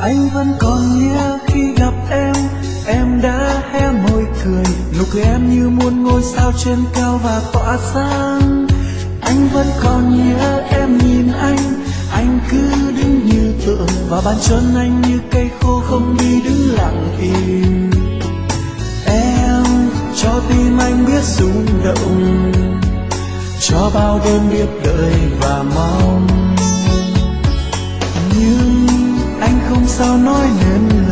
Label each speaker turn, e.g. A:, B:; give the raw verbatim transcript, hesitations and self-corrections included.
A: Anh vẫn còn nhớ khi gặp em, em đã hé môi cười, nụ cười em như muôn ngôi sao trên cao và tỏa sáng. Anh vẫn còn nhớ em nhìn anh, anh cứ đứng như tượng, và bàn chân anh như cây khô không đi đứng lặng im. Em cho tim anh biết rung động, cho bao đêm biết đợi và mong, nhưng anh không sao nói nên